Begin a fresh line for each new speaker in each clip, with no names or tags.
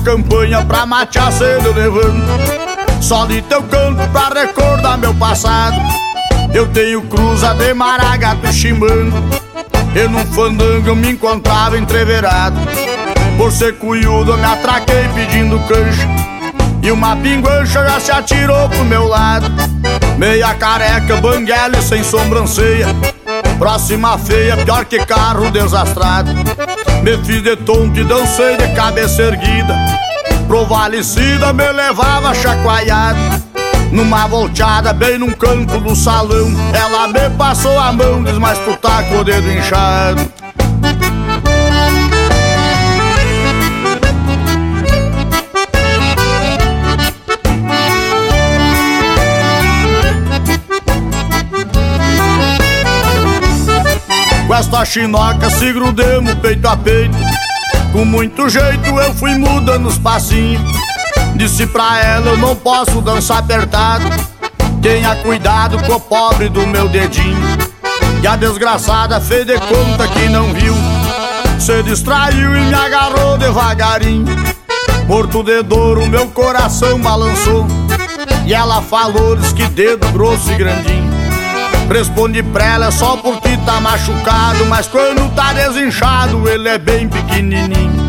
campanha pra matear cedo eu levanto, só de teu canto pra recordar meu passado. Eu tenho cruza de maragato chimbando, e num fandango eu me encontrava entreverado. Por ser cuiudo eu me atraquei pedindo cancha, e uma pinguancha já se atirou pro meu lado. Meia careca, banguela e sem sobrancelha, próxima feia, pior que carro desastrado. Me fiz de tonto e dancei de cabeça erguida, provalecida me levava chacoalhado. Numa volteada bem num canto do salão, ela me passou a mão, diz, mas tu tá com o dedo inchado. Com esta chinoca se grudemos peito a peito, com muito jeito eu fui mudando os passinhos. Disse pra ela, eu não posso dançar apertado, tenha cuidado com o pobre do meu dedinho. E a desgraçada fez de conta que não viu, se distraiu e me agarrou devagarinho. Morto de dor o meu coração balançou, e ela falou, diz que dedo grosso e grandinho. Respondi pra ela, só porque tá machucado, mas quando tá desinchado ele é bem pequenininho.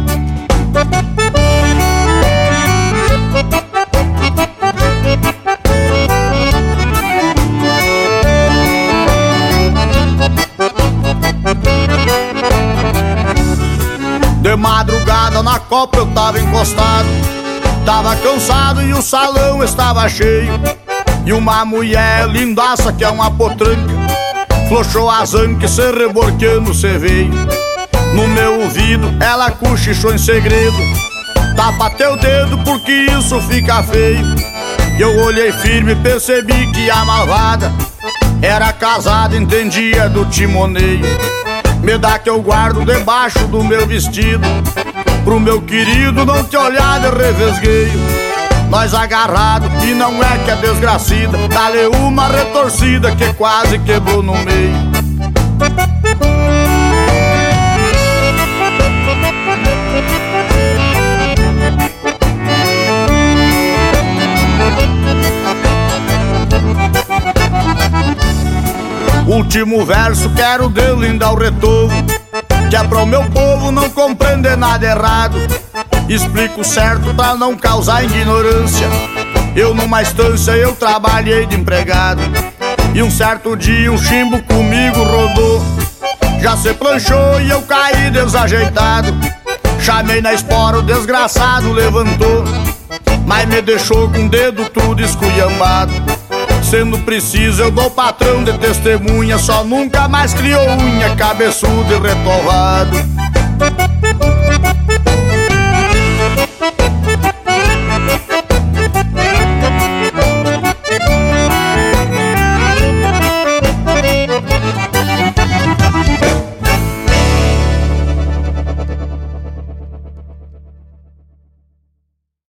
De madrugada na copa eu tava encostado, tava cansado e o salão estava cheio. E uma mulher lindaça que é uma potranca flochou as anques, se reborqueando cê veio. No meu ouvido ela cochichou em segredo, tapa teu dedo porque isso fica feio. E eu olhei firme e percebi que a malvada era casada, entendia do timoneio. Me dá que eu guardo debaixo do meu vestido, pro meu querido não te olhar de revesgueio. Nós agarrado e não é que é desgracida, dá-lhe uma retorcida que quase quebrou no meio. Último verso quero delindar o retorno, que é pra o meu povo não compreender nada errado. Explico certo pra não causar ignorância. Eu numa estância eu trabalhei de empregado, e um certo dia um chimbo comigo rodou, já se planchou e eu caí desajeitado. Chamei na espora, o desgraçado levantou, mas me deixou com o dedo tudo esculhambado. Sendo preciso eu dou patrão de testemunha, só nunca mais criou unha, cabeçudo e retovado.